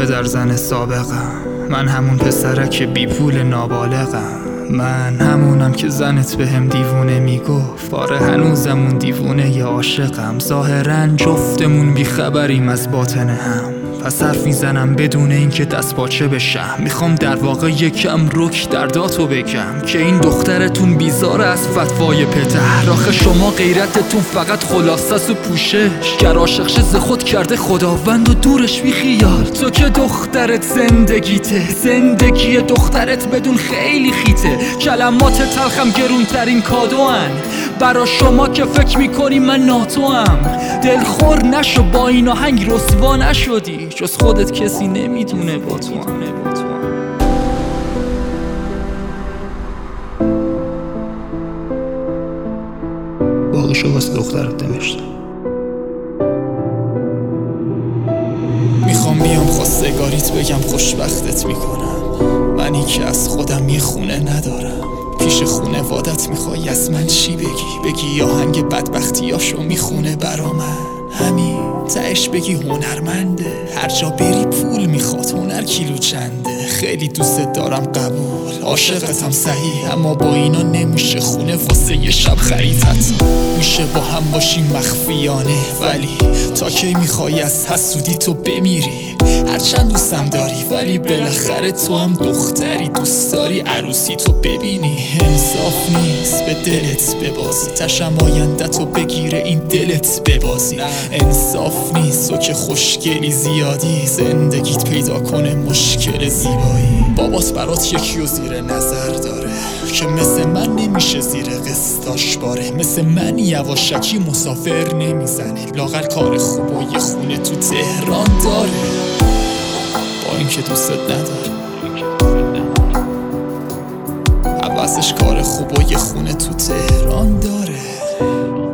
پدر زن سابقم، من همون پسرک بی پول نابالغم، من همونم که زنت بهم دیوونه میگفت، آره هنوزمون دیوونه یا عاشقم. ظاهرا جفتمون بیخبریم از باطن هم، پس حرف میزنم بدون اینکه دست باچه بشم. میخوام در واقع یکم رک درداتو بگم که این دخترتون بیزاره از فتوای پدر. آخه شما غیرتتون فقط خلاصه و پوشش، گر عاشق شه ز خود کرده خداوند و دورش بی خیال. تو که دخترت زندگیته، زندگی دخترت بدون خیلی خیته. کلمات تلخم گرونترین کادوان برا شما که فکر میکنی من ناتوام. دلخور نشو با این آهنگ رسوا نشدی، جز خودت کسی نمیدونه با تو هم. باقیشو واسه دخترت نوشتم. میخوام بیام خواستگاریت بگم خوشبختت میکنم، منی که از خودم یه خونه ندارم. پیش خونوادت میخوای از من چی بگی آهنگ بدبختیاشو میخونه برا من. همین تهش بگی هنرمنده، هر جا بری پول میخواد، هنر کیلو چنده. خیلی دوست دارم قبول، عاشقتم صحیح، اما با اینا نمیشه خونه واسه یه شب خریدت. میشه با هم باشیم مخفیانه، ولی تا کی میخوای از حسودی تو بمیری؟ هرچند دوستم داری ولی بالاخره تو هم دختری، دوست داری عروسی تو ببینی. انصاف نیست به دلت ببازی، تشم آینده تو بگیره این دلت ببازی. انصاف نیست تو که خوشگلی زیادی، زندگیت پیدا کنه مشکل زیبایی. بابات برات یکی و زیر نظر داره که مثل من نمیشه زیر قسطاش باره. مثل من یواشکی مسافر نمیزنه، لاغر کار خوب و یه خونه تو تهران داره. با اینکه دوستت نداره عوضش کار خوب و یه خونه تو تهران داره.